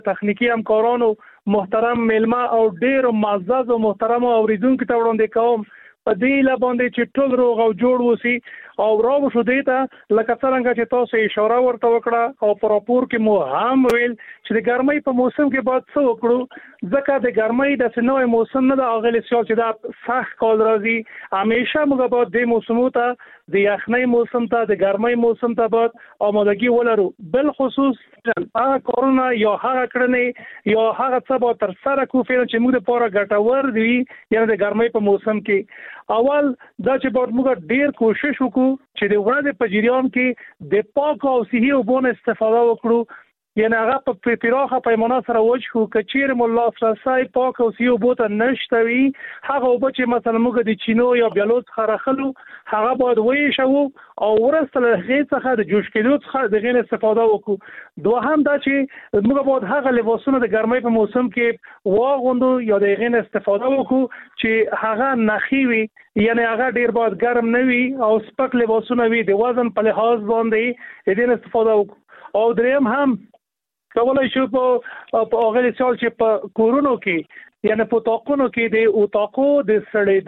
تخنیکی همکارانو محترم میلمه او ډیر معزز او محترم اوریدونکو ته وړاندې کوم په دې لباندې چې ټول روغ او جوړ وسی او راو شو دیتا لکه څنګه چې تاسو اشاره ورته وکړه او پر راپور کې مو هم ویل چې د ګرمۍ په موسم کې باید څه وکړو ځکه د ګرمۍ د سنوي موسم نه د اغلی سیال چې دا سخت کال راځي همیشه موږ باید د موسمو ته د یخنۍ موسم ته د ګرمۍ موسم ته باید آمادګي ولرو بل خصوص هغه کارونه یا هغه کړنې یا هغه څه به تر سره کوو چې موږ لپاره ګټور دي یعنی د ګرمۍ په موسم کې اول دا چې باید موږ ډیر کوشش وکړو چې د ورځې په جریان کې د پاک او صحي اوبو نه استفاده وکړو یعنی هغه په پراخه پیمانه سره وجهو کچیر مولا فرصای پاک او صحي اوبو ته نشته وي هغه اوبه چې مثلا موږ د چینو یا بیلوت خرخلو هغه باید ویشو او ورسته له هغې څخه د جوش کېدو څخه د غیر استفاده وکړو دوهم دا چې موږ باید هغه لباسونه د ګرمۍ په موسم کې واغوندو یا د غیر استفاده وکړو چې هغه نخي وي یعنی هغه ډیر باید ګرم نه وي او سپک لباسونه وي د وزن په لحاظ باندې دې استفاده وکړو او دریم هم کولای شو په اغلی سال چې په کورونو کې یعنی په تاقونو کې د اتاقو د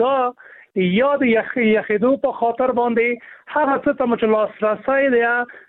سړېدا یا د یخېدو په خاطر باندې هغه څه ته چې لاسرسی دی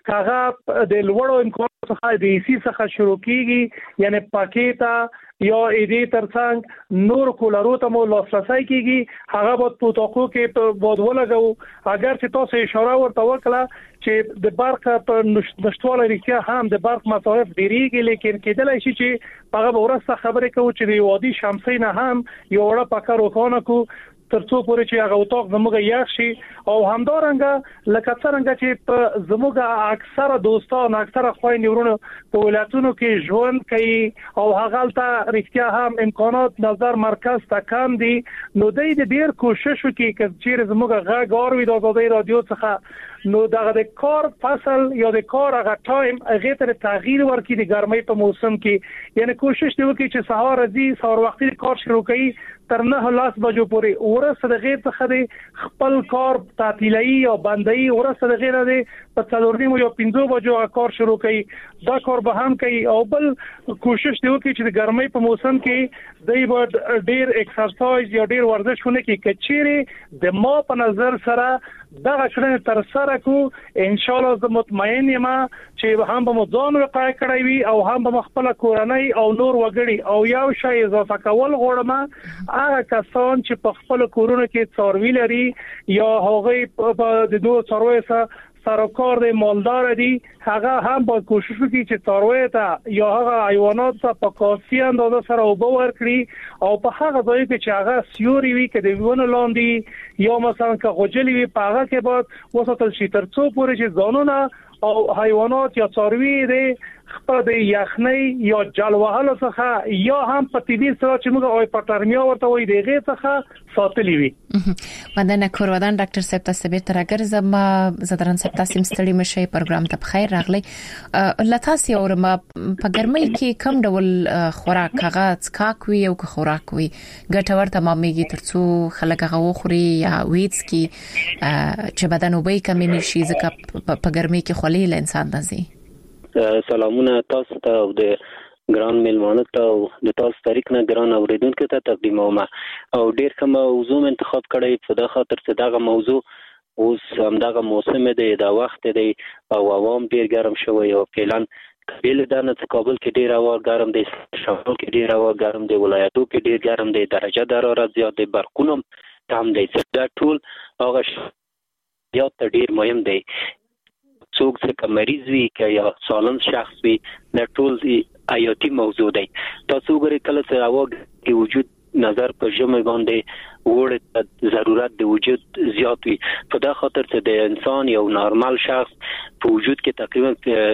هغه د لوړو امکاناتو څخه د ایسی څخه شروع کیږي یعنی پاکیتا یا ایدې ترڅنګ نور کولرو ته مو لاسرسی کیږي هغه په اتاقو کې باید ولګو اگر چې تاسو اشاره ورته وکړه چې د برق په نشټواله رښتیا هم د برق مصارف ډیریږي لیکن کېدلای شي چې هغه به ورسته خبرې کوو چې د وادي شمسي نه هم یو وړه پکه روښانه کو ترڅو پورې چې هغه اتاق زموږ یخ شي او همدارنګه لکه څنګه چې په زموږ اکثره دوستان اکثره خويندې ورونه په ولایتونو کې ژوند کوي او هغه ته رښتیا هم امکانات نظر مرکز ته کم دي نو د ډیر کوشش وکړي چې زموږ غږ اوروي د آزادۍ رادیو څخه نو دغه د کار فصل یا د کار هغه ټایم هغه ته تغییر ورکړي د ګرمۍ په موسم کې یعنی کوشش دی وکړي چې سهار راځي سهار وختي کار شروع کړي تر 9 بجو پورې ورسره د غیر څخه خپل کار تعطیلي او بندي ورسره د غیر د په 4 یا 5 بجو کار شروع کړي دا کار به هم کوي او بل کوشش دی وکړي چې د ګرمۍ په موسم کې دای په ډیر ایکسرسایز یا ډیر ورزش ونه کې کچيري د ما په نظر سره دا کړنه تر سره کو ان شاء الله زه مطمئن یم چې هم به ځان وقایع کړی وي او هم به خپل کورنۍ او نور وګړي او یو شی اضافه کول غواړم هغه کسان چې په خپل کورونو کې څاروي لري یا هغه په د دوه څاروي سرکار دی مالدار دی هغه هم باید کوشش وکړي چې څاروي ته یا هغه حیوانات ته په کافي اندازه سره اوبه ورکړي او په هغه ځای کې چې هغه سیوري وي کې د ونه لاندې یا مثلا که غوجلي وي په هغه کې باید وساتل شي ترڅو پورې چې ځانونه او حیوانات یا څاروي دی خپل د یخنۍ یا جلوهلو څخه یا هم په طبي سره چې موږ او پټرمیا ورته وي دغه څخه ساتلی وي مدنه کورودان ډاکټر صاحب تاسو به ترګر زما زدران صاحب تاسو مستړي مشي پروګرام ته بخیر راغلی لتاسي اور ما په ګرمۍ کې کم ډول خوراک هغه څکاک وي او خوراک وي ګټور تمامېږي ترڅو خلک هغه خوري یا ویټس کې چې بدن وبې کم نشي ځکه په ګرمۍ کې خولې له انسان دزي سلامونه تاسو ته او د ګران میلمانه ته او د تاسو طریق نه ګران اوریدونکو ته تقدیموم او ډیر کوم موضوع انتخاب کړی په دغه خاطر چې دغه موضوع اوس همدغه موسم دی دا وخت دی او عوام ډیر ګرم شوی او فعلن کله دا نه کابل کې ډیر هوا ګرم دی شمال کې ډیر هوا ګرم دی ولایتو کې ډیر ګرم دی درجه د حرارت زیات دی برقونو تام دی دا ټول هغه یا ډیر مهم دی څوک چې مریض وي یا سالم شخص وي د ټول حیاتي موضوع دی تاسو ګورئ کله چې هوا کې وجود نظر په ژمي باندې وړ ضرورت د وجود زیات وي په دا خاطر چې د انسان یو نارمل شخص په وجود کې تقریبا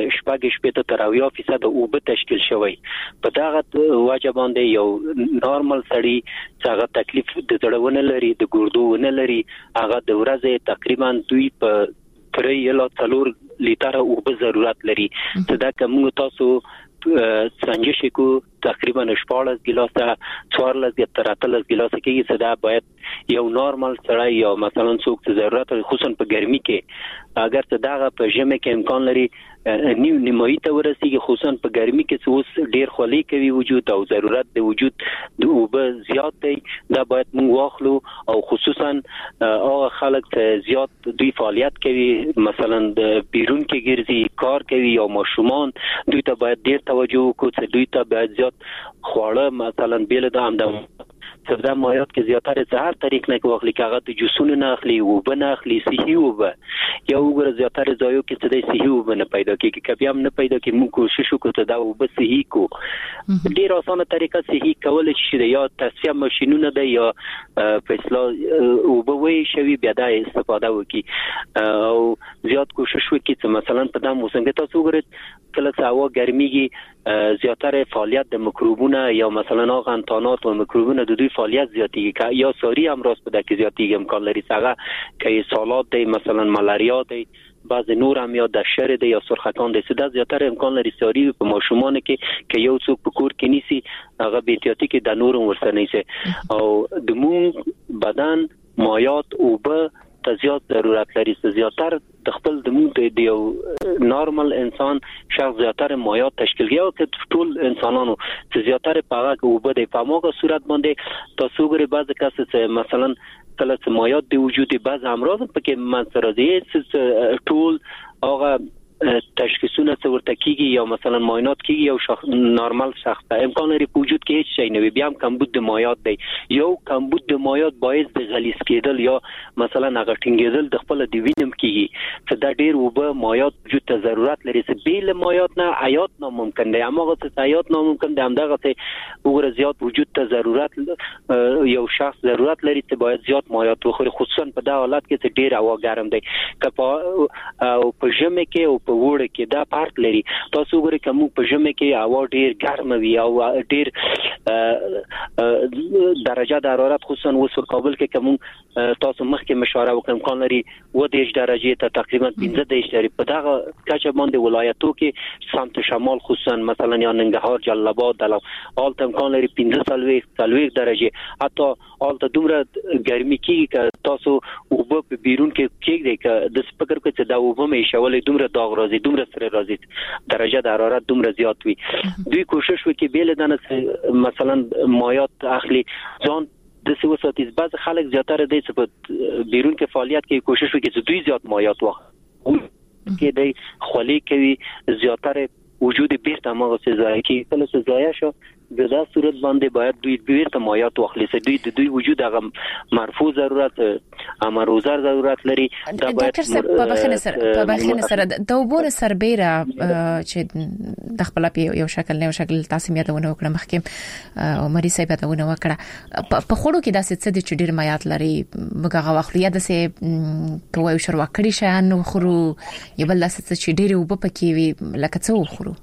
80% اوبه تشکیل شوی په دا وجه باندې یو نارمل سړی چې هغه تکلیف د زړه لري د ګردو ونه لري هغه د ورځې تقریبا 2 په 3 یا 4 لیټر اوبه ضرورت لري چې دا کوم تاسو څنګه شي کو تقریبا 14 ګیلاسه 14 یا 13 ګیلاسه کېږي چې دا باید یو نورمال سړی یا مثلا څوک چې ضرورت خصوصا په ګرمي کې اگر ته دا په ژمي کې امکان لري نیمایي ته ورسیږي خصوصا په ګرمي کې چې اوس ډیر خولي کوي وجود او ضرورت د وجود د اوبه زیات دی دا باید موږ واخلو او خصوصا هغه خلک چې زیات دوی فعالیت کوي مثلا د بیرون کې ګرځي کار کوي یا ماشومان دوی ته باید ډیر توجه وکړو چې دوی ته باید زیات خواړه مثلا بیل د همدم صدا مایات کې زیاتره څه هر طریق نه کوخلي کاغه د جوسونه نه اخلي او بنه اخلي صحي وبه یا وګره زیاتره ځایو کې څه د صحي وبه نه پیدا کیږي کبي هم نه پیدا کی موږ کوشش وکړو ته دا وبه صحي کو ډیر اسانه طریقه صحي کول شي یا تصفیه ماشينونه ده یا فیصله وبه وي شوی بیا د استفاده وکي او زیات کوشش وکړي چې مثلا په دغه موسم کې تاسو وګورئ کله چې هوا ګرميږي زیاتره فعالیت د میکروبونه یا مثلا غنتانات او میکروبونه د دوی فعالیت زیاتیږي یا ساری امراض په دغه زیاتیږي امکان لري څنګه کې سالات دی مثلا ملاریا دی بعض نور هم یا د شر دی یا سرخکان دی چې د زیاتره امکان لري ساری په ماشومان کې یو څوک په کور کې نیسی هغه بیتیاتی کې د نور ورسره نیسی او د مون بدن مایات او به تزیات ضرورت لري زیاتر د خپل د مون د یو نورمال انسان شخص زیاتره مایات تشکیل کوي او ټول انسانانو چې زیاتره په هغه او به د فاموګه صورت باندې تاسو غره بعض کس چې مثلا کله چې مایات د وجود بعض امراض پکې منځ راځي ټول هغه تشخیصونه ورته کیږي یا مثلا معاینات کیږي یو شخص نورمال شخص ته امکان لري په وجود کې هیڅ شی نه وي بیا هم کمبود د مایات دی یو کمبود د مایات باعث د غلیظ کېدل یا مثلا هغه ټینګېدل د خپل د وینم کیږي چې دا ډیر وبه مایات وجود ته ضرورت لري چې بیل مایات نه حیات ناممکن دی هغه څه حیات ناممکن دی همدغه څه وګوره زیات وجود ته ضرورت یو شخص ضرورت لري چې باید زیات مایات وخوري خصوصا په دا حالت کې چې ډیر هوا ګرم دی که او په ژمي کې او وړ کې دا فرق لري تاسو وګورئ کوم په ژمي کې هوا ډیر ګرم وي او ډیر درجه د حرارت خصوصا اوس په کابل کې کوم تاسو مخکې مشوره وکړم امکان لري و د درجه ته تقریبا 15 درجه په دغه کچه باندې ولایتو کې سمت شمال خصوصا مثلا یا ننګرهار جلال آباد حالت امکان لري 15 درجه حتی حالت دومره ګرمي کې که تاسو وب په بیرون کې کېږي که د سپکر کې چې دا وب مې شولې دومره داغ راځي دومره سره راځي درجه د حرارت دومره زیات وي دوی کوشش وکړي بیل دنه مثلا مایات اخلي ځان د سوساتیز بعض خلک زیاتره د بیرون کې فعالیت کوي کوشش وکړي چې دوی زیات مایات واخلي کې دی خولي کوي زیاتره وجود بیرته ماغه څه ځای کې کله څه ځای شو د دا صورت باندې باید دوی بیرته مایات واخلي چې دوی وجود هغه مرفوع ضرورت امروزر ضرورت لري دا باید په بخښنه سره د وبور سربېره چې د خپل یو شکل نه یو شکل تاسو یادونه وکړه مخکې او مری صاحب یادونه وکړه په خورو کې داسې څه د چډیر مایات لري مګه واخلي یا د سه کوی شروع کړی شان خورو یبل داسې چې چډیر وبپکې وي لکه څه وخورو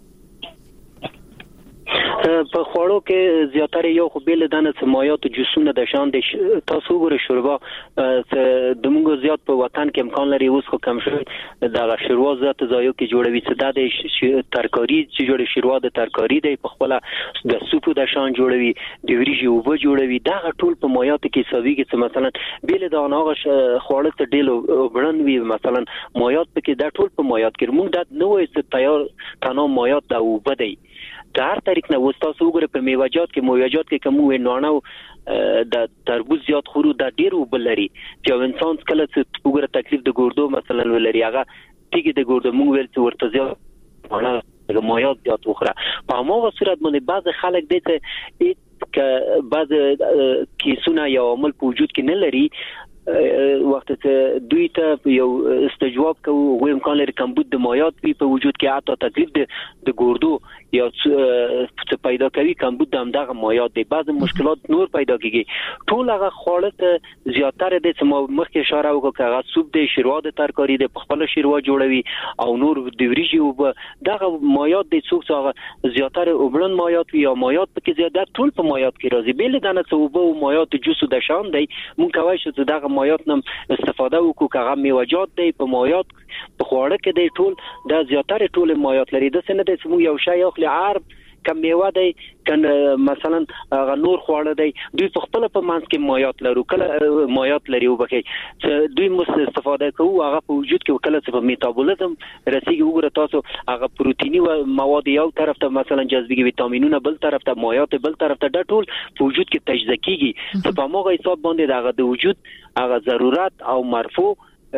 په خوړو کې زیاتره یو خو بیل دانه سمایات او جوسونه د شان د تاسو ګورئ شوربا د موږ زیات په وطن کې امکان لري اوس خو کم شوی د شوربا ذات ځایو کې جوړوي چې د ترکاری چې جوړي شوربا د ترکاری د په خپل د سوپ د شان جوړوي د وریجو وبو جوړوي دا ټول په مایات کې سويږي چې مثلا بیل دانه خوړل ته ډیلو بړن وي مثلا مایات کې دا ټول په مایات کې موږ د نوې څه تیار تنو مایات دا وبدي د هر طریق نه وستاسو وګوره په میوه‌جات کې کوم وینونه د تربوز زیات خورو د ډیرو بلري چې انسان کله چې وګوره تکلیف د ګردو مثلا ولري هغه تیګي د ګردو موږ ورته ورته زیات مایات زیات وخوره په هغه صورت باندې بعض خلک دي چې بعض کیسونه یا عمل په وجود کې نه لري وخت ته دوی ته یو استجواب کوي او امکان لري کمبود د مایات په وجود کې حتی تکلیف د ګردو یا څه پیدا کوي کمبود د همدغه مایات دی بعض مشکلات نور پیدا کیږي ټول هغه خوړه زیاتره د مخکې اشاره وکړه هغه سوپ د شوروا د ترکاری د خپل شوروا جوړوي او نور د وریجو دغه مایات د څوک هغه زیاتره وبلن مایات یا مایات کې زیات ټول په مایات کې راځي بیل دانه څوب او مایات جوسو د شان دی مونږ کوي چې دغه مایات نم استفاده وکړو هغه میوه‌جات دی په مایات په خوړه کې دی ټول د زیاتره ټول مایات لري د سنت سمو یو شی اخلي عرب کم میوه دی کنه مثلا هغه نور خواړه دی دوی په خپل په مانس کې مایات لرو کله مایات لري وبکه دوی مست استفاده کوو هغه په وجود کې کله څه په میتابولیزم رسیږي وګوره تاسو هغه پروتینی او مواد یو طرف ته مثلا جذبېږي ویټامینونه بل طرف ته مایات بل طرف ته د ټول په وجود کې تجزیه کیږي څه په موږ حساب باندې دغه د وجود هغه ضرورت او مرفوع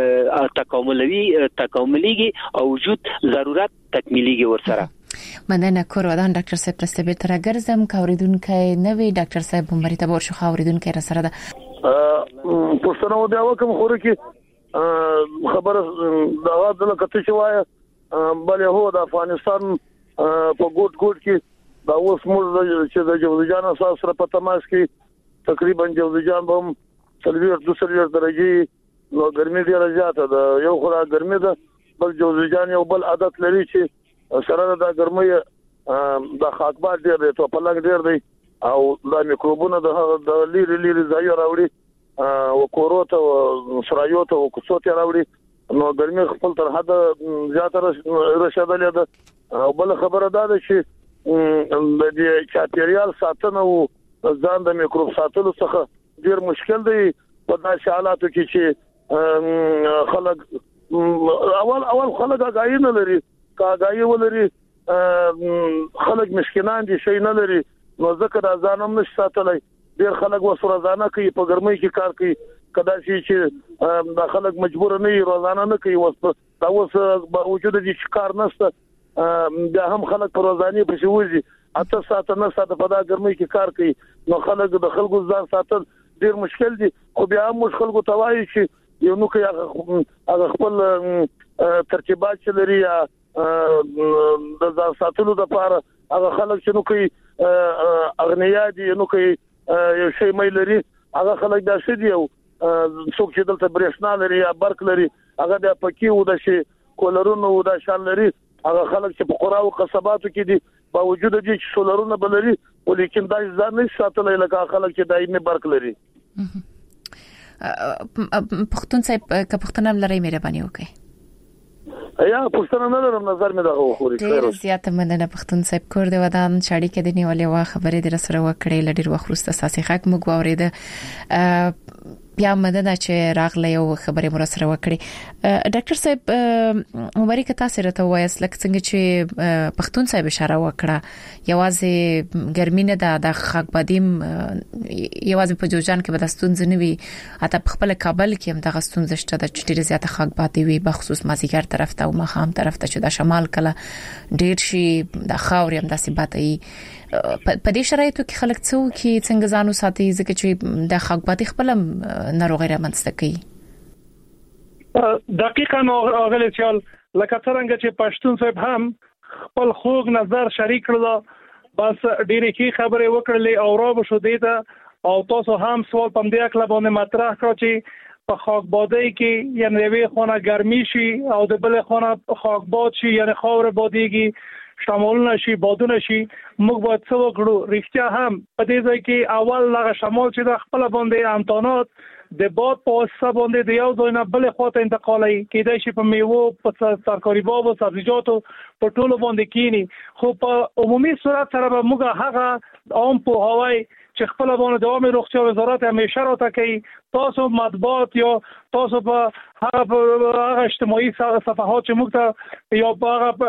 تکاملیږي او وجود ضرورت تکمیلیږي ورسره مننه کورودان ډاکټر صاحب تاسو به تر ګرځم کوریدونکو نوې ډاکټر صاحب عمر ته ورشو خوریدونکو را سره ده پښتنو د اوکم خور کې خبره دا د کته شوای بلې هو د افغانستان په ګوټ کې دا اوس موږ چې د جوزجان اساس سره په تماس کې تقریبا جوزجان هم 32 درجه نو ګرمي ډیره زیاته ده یو خورا ګرمي ده بل جوزجان یو بل عادت لري چې سره د ګرمي د خاکبار ډیر دی ته پلنګ ډیر دی او د میکروبونو د لیری ځای راوړي او کوروته او سرایوته او کوڅوته راوړي نو ګرمي خپل تر حد زیاته رسیدلې ده او بل خبره ده چې د دې چاپیریال ساتنه او ځان د میکروب ساتلو څخه ډیر مشکل دی په داسې حالاتو کې چې خلک اول خلک غاغي نه لري کاغاي ولري خلک مسکینان دي شي نه لري نو ځکه دا ځانم نشي ساتلای ډیر خلک وسره ځانه کوي په ګرمۍ کې کار کوي کدا چې دا خلک مجبور نه وي روزانه نه کوي دا اوس باوجود دي چې کار نشته دا هم خلک په روزاني په شوزي اته ساعت نه ساعت په دا ګرمۍ کې کار کوي نو خلک د خلکو ځان ساتل ډیر مشکل دي خو بیا هم مشکل کو توای چې یو نو کې هغه خپل ترتیبات چې لري د ځان ساتلو لپاره هغه خلک چې نو کوي اغنیا دي نو کوي یو شی مې لري هغه خلک دا شې دي او څوک چې دلته برېښنا لري یا برق لري هغه د پکی و د شي کولرونو و د شان لري هغه خلک چې په قرا او قصباتو کې دي باوجود دي چې سولرونه بلري ولیکن دا ځان نه ساتلای لکه خلک چې دایمي برق لري پښتون صاحب که پښتنه لري مهرباني وکړئ یا پښتنه نه لرم نظر مې دغه خوري ډیر زیاته مننه پښتون صاحب کور دی ودان شاړي کې دی نیولې وا خبرې در سره وکړې لډیر وخت اساسي حق مو غوړېده بیا مدنه چې راغله یو خبرې مر سره وکړي ډاکټر صاحب عمر کې تاسو راته وایس لکه څنګه چې پښتون صاحب اشاره وکړه یوازې ګرمي نه ده د خاک بادیم یوازې په جوجان کې بدستون ځنوي اته په خپل کابل کې هم د غستون زشته د چټيري زیاته خاک بادي وي بخصوص مازیګر طرف ته او مخام طرف ته چې د شمال کله ډیر شي د خاوري هم داسې باتي په دې شرایطو کې خلک څنګه ځانو ساتي ځکه چې د خاک بادي خپل ناروغي رامنځته کوي دقیقاً اغلی سیال لکه څنګه چې پښتون صاحب هم خپل خوږ نظر شریک کړل بس ډیره کی خبره وکړلې او را بشو دیته او تاسو هم سوال پم دی کله باندې مطرح کړ چې په خاک بادي کې یعنی وی خونه ګرمي شي او د بل خونه خاک باد شي یعنی خاور باديږي شمال نشي بادونه شي موږ باید څه وکړو رښتیا هم په دې ځای کې اول لغه شمال چې د خپل باندې امتحانات د باد په واسطه باندې د یو ځای نه بل خواته انتقالي کېدای شي په میوه په ترکاري باب او سبزیجاتو په ټولو باندې کینی خو په عمومي صورت سره به موږ هغه عام په هواي چې خپل باندې د عامه روغتیا وزارت همیشه راته کوي تاسو مطبوعات یا تاسو په هغه اجتماعي صفحات چې موږ ته یا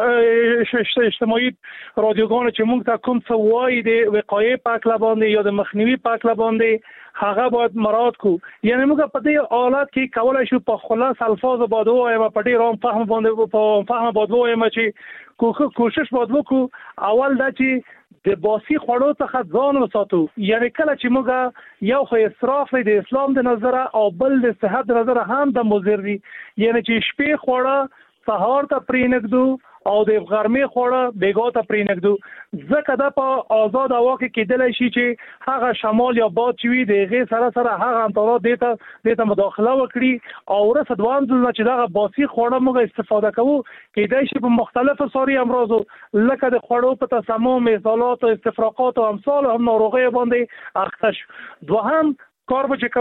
په اجتماعي رادیوګانو چې موږ ته کوم څه وایي د وقایې په اړه باندې یا د مخنیوي په اړه باندې هغه باید مراعات کو یعنی موږ په دې حالت کې کولای شو په خلاص الفاظ باندې وایم په ډیر عام فهم باندې په فهم باندې وایم چې کوشش باید وکړو اول دا چې د باسي خوړو څخه ځان وساتو یعنی کله چې موږ یو خو اسراف د اسلام د نظره او بل د صحت د نظره هم د مضر دي یعنی چې شپې خوړه سهار ته پرېنګدو او د غرمې خوړه بیګا ته پرېنګدو ځکه دا په آزاد هوا کې کېدلی شي چې هغه شمال یا باد چې وي د هغې سره هغه انتقالات دې ته مداخله وکړي او وروسته دوام ځل چې دغه باسي خوړه موږ استفاده کوو کېدای شي په مختلفو ساري امراضو لکه د خوړو په تسمم اضالات او استفراقات او امثال هم ناروغۍ باندې اخته شو دوهم کار به چې کوو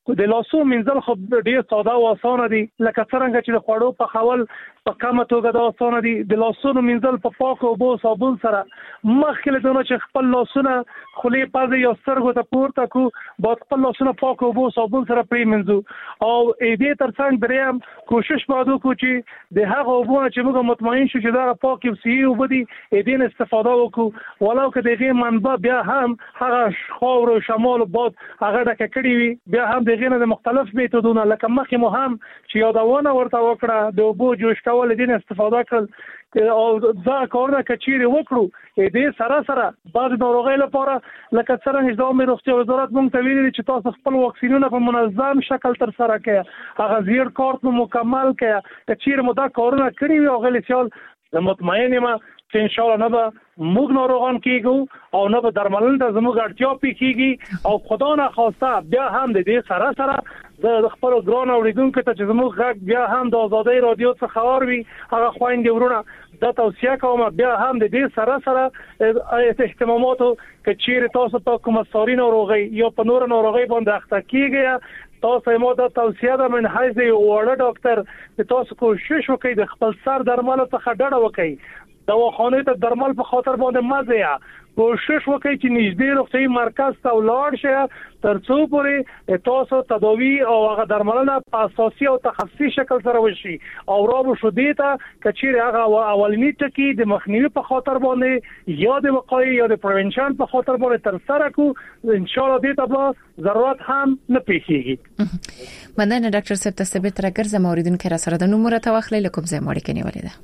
د لاسونو منځل خو ډیر ساده او اسانه دي لکه څنګه چې د خوړو په خول په کومه توګه د اسانه دي د لاسونو منځل په پاکو اوبو صابون سره مخکې له چې خپل لاسونه خولې پازه یا سترګو ته پورته کو با خپل لاسونه پاکو اوبو صابون سره پریمنځو او دې ترڅنګ دریم کوشش وکړو چې د هغه اوبو چې موږ مطمئن شو چې دا پاک او صحیح اوبه دي دې استفاده وکړو ولو که دغه منبع بیا هم هغه خاور او شمال باد هغه ډکه کړی وي بیا هم دغه نه مختلف میتودونه لکه مخکې مو هم چې یادونه ورته وکړه د اوبو جوش کول دین استفاده کړل او دا کارونه کچيري وکړو دې سره بعض ناروغۍ لپاره لکه څنګه چې د عمر روغتیا وزارت موږ ته ویلي چې تاسو خپل واکسینونه په منظم شکل تر سره کړئ هغه زیر کارت مو مکمل کړئ کچيري مو دا کارونه کړی وي او غلی سیال مطمئن یم چې ان شاء الله نه به موږ ناروغان کیږو او نه به درملنه ته زموږ اړتیا پیږي او خدا نه خواسته بیا هم د دې سره د خپل ګران اوریدونکو ته چې زموږ غږ بیا هم د آزادۍ رادیو څخه خبر وي هغه خويندې ورونه د توصیه کوم بیا هم د دې سره اهتماماتو کچیر تاسو په کوم ساري ناروغي یا په نور ناروغي باندې اخته کیږي تاسو مو د توصیه د من حیث یو وړ ډاکټر چې تاسو کوشش وکړئ د خپل سر درمل څخه ډډه وکړئ دواخانه ته درمل په خاطر باندې مزه کوشش وکړئ چې نږدې روغتي مرکز ته ولاړ شئ ترڅو پورې تاسو تداوی او هغه درملنه په اساسي او تخصصي شکل سره وشي او راو شو دیتا کچیر هغه اولنی ټکی د مخنیوي په خاطر باندې یا د وقایې یا د پریونشن په خاطر باندې تر سره کو ان شاء الله دیتا به ضرورت هم نه پیښیږي. مننه ډاکټر صاحب تاسو به ترګر زموریدونکو را سره د نومره توخلې لکم زه مړ کني ولیده.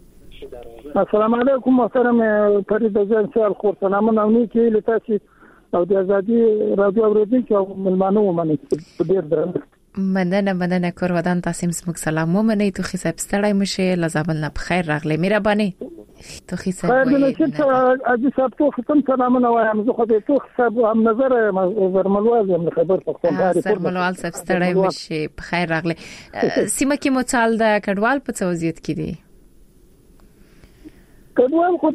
السلام علیکم محترم فرید جان سال خور سلامونه نو کې لتاسي او د ازادي رادیو اوریدونکو او ملمانو ومني په ډیر درنه مننه کور ودان تاسو موږ سلام ومني تو خي صاحب ستړی مشه لزابل نه بخیر راغلی مهرباني تو خي صاحب اجي صاحب تو ختم سلامونه وایم زه خو ته تو صاحب هم نظر زرملوال هم خبر پښتون زرملوال صاحب ستړی مشه بخیر راغلی سیمه کې متعال د کډوال په توزیت کې دي کډوال خو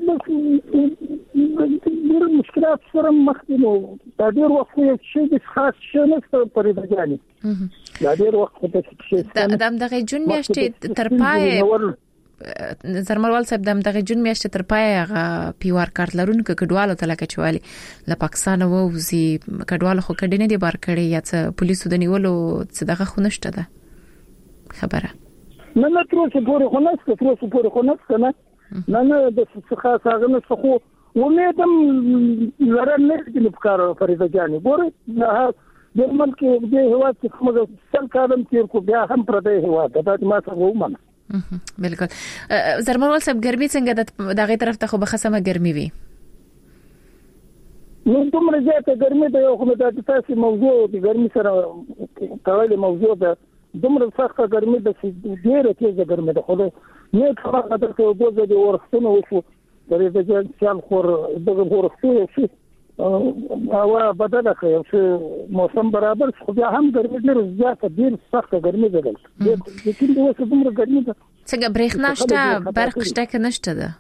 ډېر مشکلات سره مخ دي نو دا ډېر وخت چې د خاص شنه پرې راځي دا ډېر وخت د دغه جون میاشتې تر پای زرملوال صاحب دغه جون میاشتې تر پای هغه پیوار کارت لرونکو کډوالو ته لکه چوالي له پاکستان ووزي کډوالو خو کډینه دي بار کړي یا څه پولیسو د نیولو څه دغه خونشته ده خبره نه تر څو پورې خونسته نه نه د څخه څنګه څخه ومېدم لرم نه چې په کار فريده جاني ګوره د ملک د هوا چې کومه څل کارم تیر کو بیا هم پر دې هوا د ما څه ومنه بالکل زرموال صاحب ګرمي څنګه دغه طرف ته خو بخصمه ګرمي وي نو دومره زیاته ګرمي ده یو خو د تاسو موضوع د ګرمي سره کولای موضوع ده دومره سخته ګرمي ده چې ډیره تیزه ګرمي ده خو نه خبره ده چې دوزه د ورښتونو وشو د دې ځان خور دغه ورښتونه شي او بدله کوي چې موسم برابر خو بیا هم ګرمي ډیره زیاته ډیره سخته ګرمي ده لیکن د وسه دومره ګرمي ده څنګه برېښنا شته برق شته که نشته ده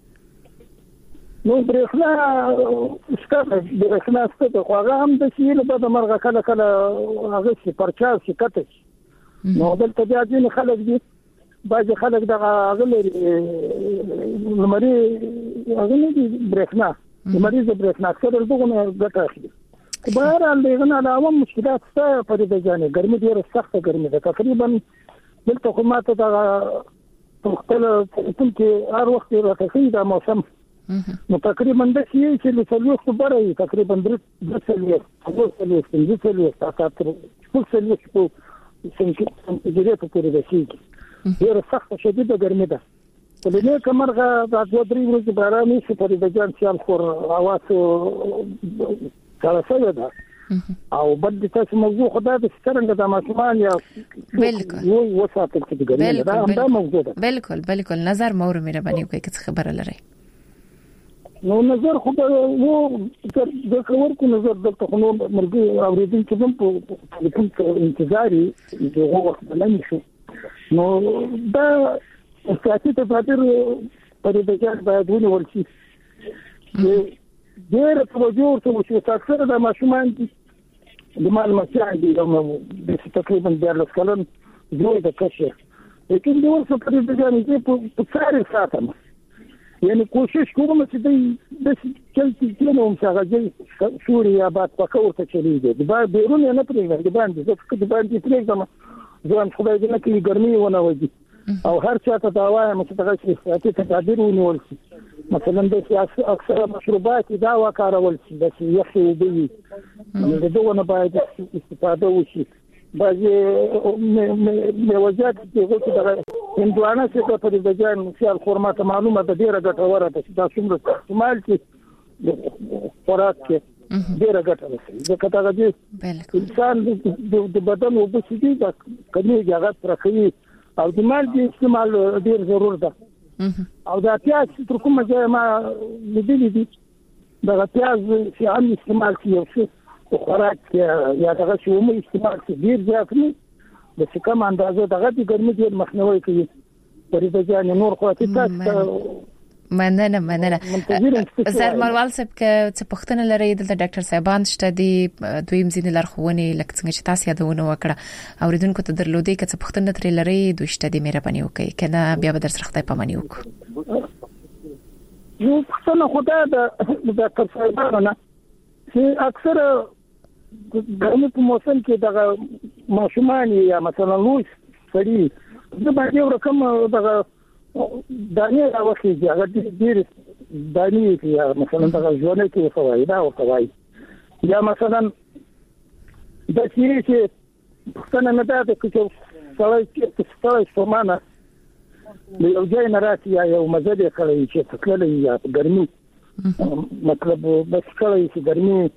نو برېښنا شته خو هغه هم د شي له بعد مرغه کله هغه شي پرچا شي کته نو دلته بیا ځین خلک دي بعض خلک دغه غلري لمري هغه دي برېښنا لمري د برېښنا څخه دغه ګټه اخلي بهر دغه علاوه مشکلات څه پرې د ځانې ګرمي ډیره سخته ګرمي ده تقریبا دلته خو ماته دغه خپل کې هر وخت راځي دا موسم نو تقریبا د شي چې له څلور خبره تقریبا د څلور تاسو څنګه پورې د شي ډیره سخته شدیده ګرمي ده ولې کومرغه د 2-3 ورځې باران شي په دې ځان چې خور اواز کله ده او بد تاسو موضوع خدای د څنګه د ماشومان یا بالکل وساتل کې ګرمي ده دا موضوع ده بالکل نظر مور مهرباني کوي که خبره لري نو نظر خو وو د خبر کو نظر دلته خو مرګي اوریدونکو هم په ټلیفون کې انتظاري دغه وخت باندې شو نو دا سیاسي تفاصیل په دې کې باید ونیول شي ډېر توجه ورته وشي تاسو د ماشومان د معلومات دي د تقریبا 14 کلن جوړ د کشه لیکن د ورسره په دې ځای کې په څاري ساتم یعنی کوشش کوم چې د چلتي نوم څنګه سوریا بعد پکاو ته چلیږي د باندې بیرون نه پرېږدي د باندې پرېږدم ځان خدای دې نه کوي ګرمي ونه وځي او هر چا ته دا وایم چې دغه سیاسي تدابیر ونیول شي مثلا د سیاسي اکثر مشروبات دا وکارول شي د یخي وبي د دوه باید استفاده وشي بعضی میوجات چې دغه هندوانه چې په دې ځای مثال خرما ته معلومه ده ډیره ګټوره ده چې دا څومره استعمال کې خوراک کې ډیره ګټه لري ځکه دا د انسان د بدن وبسیدي دا کمیږي هغه ترخی او د مالګې استعمال ډیر ضرور ده او دا پیاز تر کومه ځای ما لیدلې دي دا پیاز چې عام استعمال کیږي خوراک یا دغه شومه استعمال کې ډیر ځات نه د څه کم اندازه دغه د ګرمۍ ډیر مخنیوي کوي پرې د ځان نور خو تاسو مننه زرمروال صاحب که څه پښتنه لري د ډاکټر صاحبان شته دی دویم ځین لارښوونې لکه څنګه چې تاسو یادونه وکړه اوریدونکو ته درلودي که څه پښتنه تر لري دوی شته دی مهرباني وکړئ کنه بیا به در سره خدای پاماني وکړو یو پښتنه خدای د ډاکټر صاحبانو نه چې اکثر ګرمي په موسم کې دغه ماشومان یا مثلا لوی سړي د باندې یو رقم دغه دانې راوخی هغه ډیر دانې یا مثلا دغه ژوند کې فواید او فواید یا مثلا د سیری چې څنګه نه ده چې څلای سمانه د یو ځای نه راځي یا یو مزه کوي چې تکلې یا ګرمي مطلب بس کوي چې ګرمي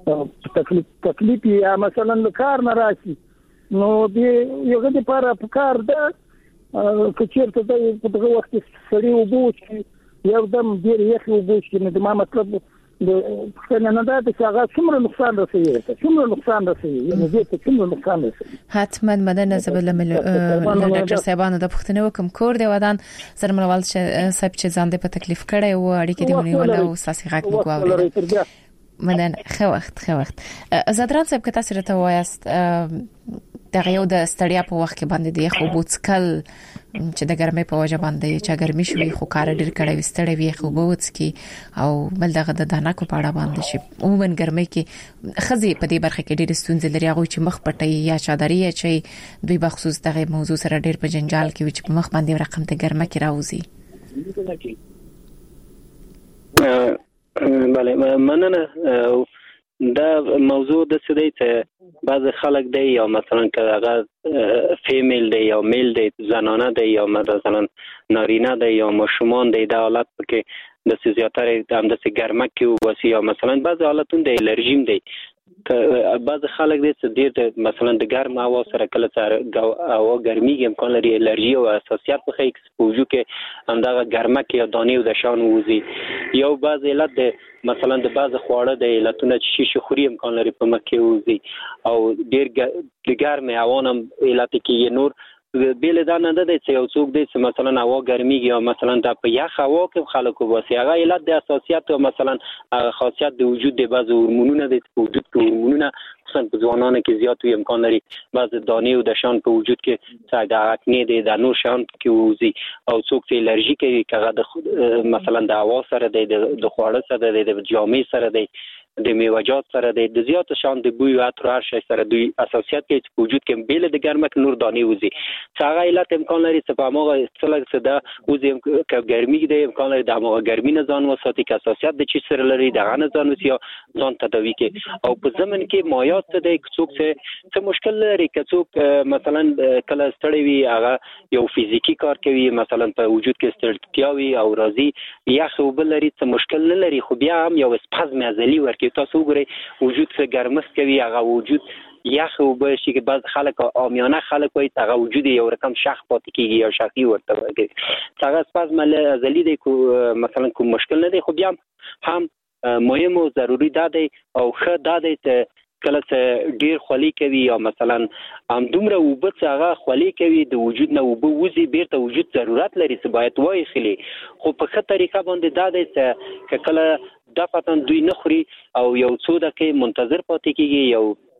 تکلیف یا مثلا کار نه راشي نو دې یو غږی پر کار ده کچېرته د دغه وخت سړی وبوش یو دم ډیر یخ وبوش نو د ما مطلب د څنګه نه ده چې هغه څومره نقصان رسوي یعنی دې ته څومره نقصان رسوي حتما مدنه زبل ډاکټر صاحبانو د پښتنو کوم کور دی ودان زرمروال صاحب چې ځان دې په تکلیف کړي او اړیکې دی ونیول او ساسي غاک وګورئ منن خو وخت زدران صاحب که تاسو راته وایست دغه یو د ستړیا په وخت کې باندې دی خو بوتسکل چې د ګرمۍ په وجه باندې چې ګرمي شوي خو کار ډیر کړي وستړی وي خو بوتسکی او بل دغه د دانکو په اړه باندې شي عموما ګرمۍ کې خزي په دې برخه کې ډیر ستونزې لري هغه چې مخ پټي یا چادرې چې دوی بخصوص دغه موضوع سره ډیر په جنجال کې چې په مخ باندې رقم ته ګرمه کې راوځي بله مننه دا موضوع د څه دی چې بعض خلک دی یا مثلا که هغه فیمیل دی یا میل دی زنانه دی یا مثلا نارینه دی یا ماشومان دی دا حالت پکې د زیاتره هم د ګرمه کې وسی یا مثلا بعض حالتونه د الرژیم دی بعض خلک دي چې ډېر مثلا د ګرم هوا سره کله چې هوا ګرمي امکان لري الرژي او حساسیت په خې ایکسپوژر کې همدغه ګرمه کې دانې او د شان وځي یو بعض علت د مثلا د بعض خواړه د علتونه چې شیشه خوري امکان لري په مکه وځي او ډېر د ګرم هوا هم علت کې نور بیل دا نه ده چې یو څوک دی چې مثلا هوا ګرميږي او مثلا د په یخ هوا کې خلکو واسي هغه علت د اساسيات او مثلا خاصیت د وجود د بعض هورمونونه د وجود کې هورمونونه خصوصا په ځوانانو کې زیات وي امکان لري بعض دانې او د شان په وجود کې چې د اکنې د نور شان کې وځي او څوک چې الرژي کوي هغه د مثلا د هوا سره د خواړه سره د جامې سره د میوه‌جات سره د زیات شان د بوی او عطر هر شي سره دوی اساسيات کې چې وجود کې بیل د ګرمه کې نور دانې وځي چې هغه علت امکان لري چې په هغه څلګ څه دا وځي چې ګرمي د امکان لري د هغه ګرمي نه ځان وساتي چې اساسيات د چی سره لري د غن ځان وسی ځان تداوي کې او په زمن کې مایات د څوک څه مشکل لري چې څوک مثلا کله ستړي وي هغه یو فزیکی کار کوي مثلا په وجود کې ستړیا وي او راضي یا خو بل لري څه مشکل نه لري خو بیا هم یو سپازم ازلی ورکي تاسو وګورئ وجود څخه ګرمښت کوي هغه وجود یخ او به شي کې بعض خلک عامیانه خلک وایي هغه وجود یو رقم شخ پاتې کیږي یا شخي ورته وایي هغه سپازم ازلی دی کو مثلا کوم مشکل نه دی خو بیا هم مهم او ضروری ده دی او ښه ده دی چې کله چې ډیر خولي کوي یا مثلا هم دومره وبڅ هغه خولي کوي د وجود نه وب وزي بیرته وجود ضرورت لري چې باید وای خلی خو په ښه طریقه باندې دا دی چې کله دفتن دوی نه خوري او یو څو دقیقې منتظر پاتې کیږي یو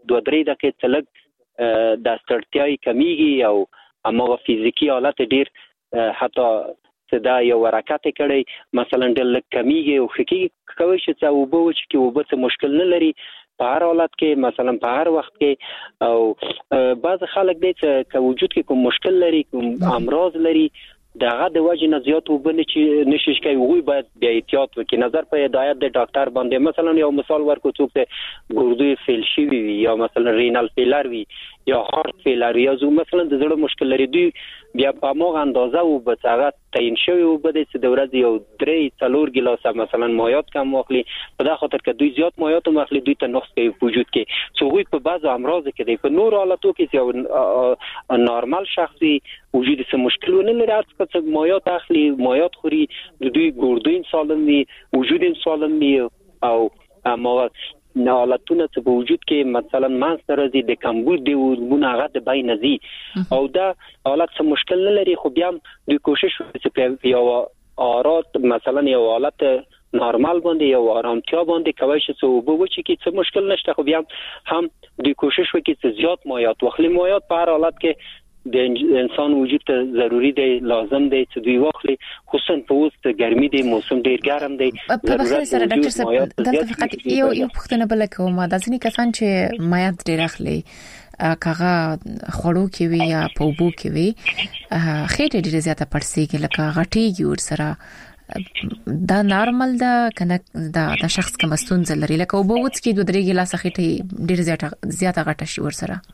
2-3 دقیقې تلک د ستړتیاي کمیږي او هغه فزیکی حالت ډیر حتی صدا یو حرکت کړي مثلا د کمیږي او خکې کوي چې او به چې او به مشکل نه لري په هر حالت کې مثلا په هر وخت کې او بعض خلک دې چې وجود کې کوم مشکل لري کوم امراض لري دغه د وجه نه زیات وبنه چې نشي کوي وي باید بیا احتیاط وکړي نظر په هدایت د ډاکټر باندې مثلا یو مثال ورکو څوک ته ګردوی فیل شي وي یا مثلا رینال فیلر وي یا هارت فیلر یا زو مثلا د زړه مشکل لري دوی بیا په موغه اندازه او به څنګه تعین شوی او به د ورځې یو 3-4 ګیلاس مثلا مایعات کم واخلي په دا خاطر کې دوی زیات مایعات واخلي دوی ته نقص کوي وجود کې څو وي په بعضو امراض کې دی په نور حالاتو کې یو نارمال شخصي وجود څه مشکل نه لري چې مایعات اخلي مایعات خوري دوی ګردوی سالم وي وجود سالم وي او امراض حالتونه چې په وجود کې مثلا مانس راځي د کمبود دی ورونه هغه د بای نزي او دا حالت څه مشکل نه لري خو بیا دوی کوشش وکړي چې یو آرات مثلا یو حالت نارمال باندې یو آرامتیا باندې کوي چې وبو چې کې څه مشکل نشته خو بیا هم دوی کوشش وکړي چې زیات مایعات واخلي مایعات په هر حالت کې د انسان وجود ته ضروری دی لازم دی چې دوی واخلي خصوصا په وخت ګرمي دی موسم ډیر ګرم دی په بخیر سره ډاکټر صاحب دلته فقط یو پوښتنه بل کوم دا ځینې کسان چې مایعات ډیر اخلي کاغه خړو کې وي یا په وبو کې وي خېټه ډیره زیاته پړسیږي لکه غټيږي ور سره دا نارمل دا کنه دا شخص کوم ستونزه لري لکه وبو وڅ کې 2-3 ګلاس خېټه ډیره زیاته غټه شي ور سره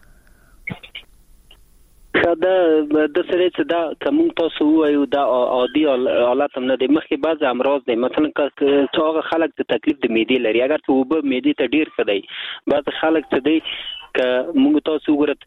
دا د سره چې دا کوم تاسو وایو دا عادي حالت هم نه دی مخکې بعض امراض دي مثلا چې هغه خلک ته تکلیف د معدې لري اگر ته وب معدې ته ډیر خدای بعض خلک ته دی ک موږ تاسو ګورت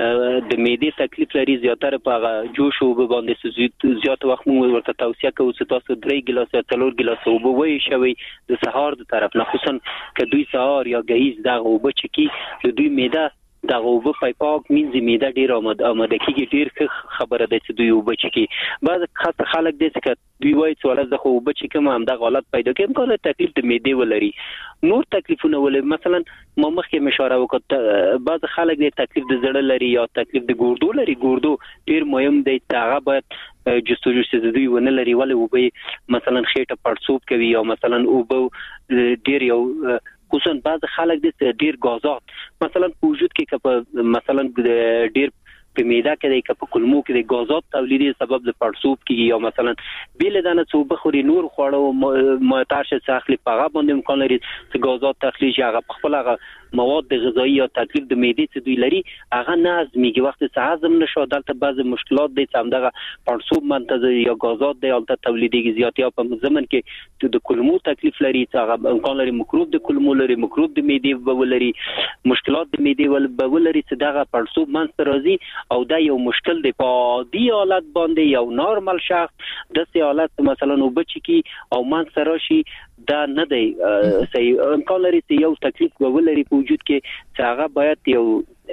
د معدې تکلیف لري زیاتره په جوش او باندې زیات وخت موږ ورته توصیه کوو چې تاسو 3 ګلاس یا 4 ګلاس وب وای شوي د سهار د طرف نه خصوصا ک دوی سهار یا غیز دا وب چکی د دوی معده دا وب پایپاک مینځي معده ډیر آماده کیږي ډیر خبره ده چې دوی وب چکی بعض خاص خلک دي چې دوی وایي چې ولې د وب چکی هم دا غلط پیدا کوي کوم تکلیف د معده ولري نور تکلیفونه ولې مثلا ما مخکې اشاره وکړه بعض خلک دي تکلیف د زړه لري یا تکلیف د ګردو لري ګردو ډیر مهم دی هغه باید جستجو چې دوی ونه لري ولې وب مثلا خېټه پړسوب کوي یا مثلا وب ډیر یو خصوصا بعض خلک د ډیر غازات مثلا په وجود کې مثلا ډیر په معده کې د په کولمو کې د غازات تولیدي سبب د پړسوب کیږي یا مثلا بیل دانه څو بخوري نور خوړو متارشه څخلی په غو باندې امکان لري چې غازات تخلیج هغه په خپل مواد غذایی یا تکلیف د معدې څخه دوی لري هغه نازميږي وخت چې هضم نشو دلته بعض مشکلات دي چې همدغه پړسوب منتظر یا غازات دی البته تولیدي زیاتیا په زمن کې د کولمو تکلیف لري چې هغه امکان لري مکروب د کولمو لري مکروب د معدې ولري مشکلات د معدې ولري چې دغه پړسوب منځ راځي او دا یو مشکل دی په عادي حالت باندې یو نارمل شخص د سي حالت مثلا وبچ کی او منځ راشي دا نه دی صحیح امکان لري چې یو تکلیف ولري په وجود کې چې هغه باید یو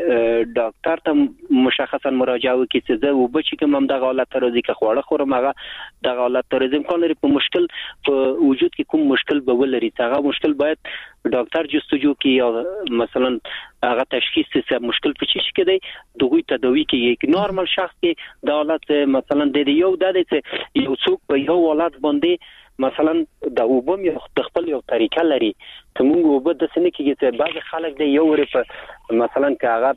ډاکټر ته مشخصا مراجعه وکړي چې زه وبچ کوم هم د حالت راځي که خوړه خورم هغه د حالت راځي امکان لري په مشکل په وجود کې کوم مشکل به ولري هغه مشکل باید ډاکټر جستجو کوي او مثلا هغه تشخیص چې مشکل په چی کې دی دغه تداوی کوي نارمل شخص کې د حالت مثلا د یو د یو څوک په یو حالت باندې مثلا د وبم یو خپل یو طریقه لري ته موږ وب د سنې کې چې بعض خلک د یو ور په مثلا کاغه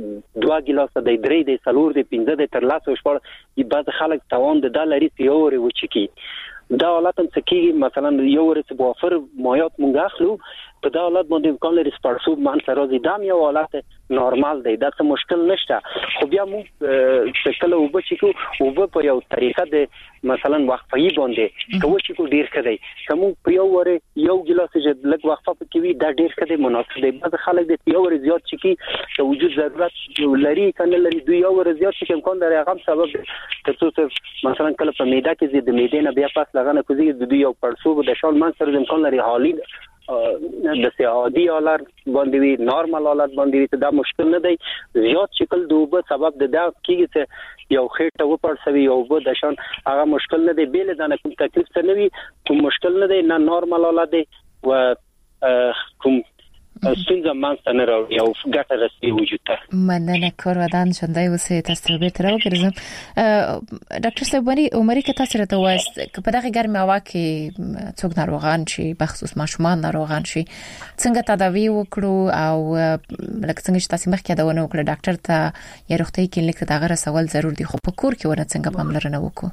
2 ګلاس د 3 د 4 د 5 د تر لاسو شپږ بعض خلک توان د لري یو ور وچکی دا حالت هم سکیږي مثلا یو ور څه بوفر مایات مونږ اخلو په دا حالت باندې امکان لري سپارسوب مان سره راځي دا یو حالت نارمال دی دا څه مشکل نشته خو بیا موږ شکل وب چې کو وب په یو طریقه د مثلا وقفه باندې کوم چې کو ډیر کړي کوم په یو ور یو ګلاس چې لږ وقفه کوي دا ډیر کړي مناسب دی بعض خلک د یو ور زیات چې کی ته وجود ضرورت لري کنه لري دوی یو ور زیات چې امکان لري هغه سبب ترڅو مثلا کله په معده کې د معدې نه بیا پاس لغنه کوزي د دوی یو پړسوب د شال مان سره امکان لري حالي د سیادي حالت باندې وی نارمل حالت باندې دا مشکل نه دی زیات شکل دوبه سبب د دا کیږي چې یو خېټه و پړسوي یو به د شان هغه مشکل نه دی بیل دانه کوم تکلیف څه نه وي کوم مشکل نه دی نه نارمل حالت دی و کوم ستونزه مانسته نه راوړي او ګټه رسي وجود ته. مننه کورودان ژوندۍ اوسې تاسو به تر وګرځم. ډاکټر صاحب عمري که تاسو راته وایست په دغه ګرمه هوا کې څوک ناروغان شي بخصوص ماشومان ناروغان شي څنګه تداوی وکړو او لکه څنګه چې تاسو مخکې دا ونه وکړه ډاکټر ته یا روغتي کلینیک ته دغه رسول ضرور دي خو په کور کې ونه څنګه پاملرنه وکړو؟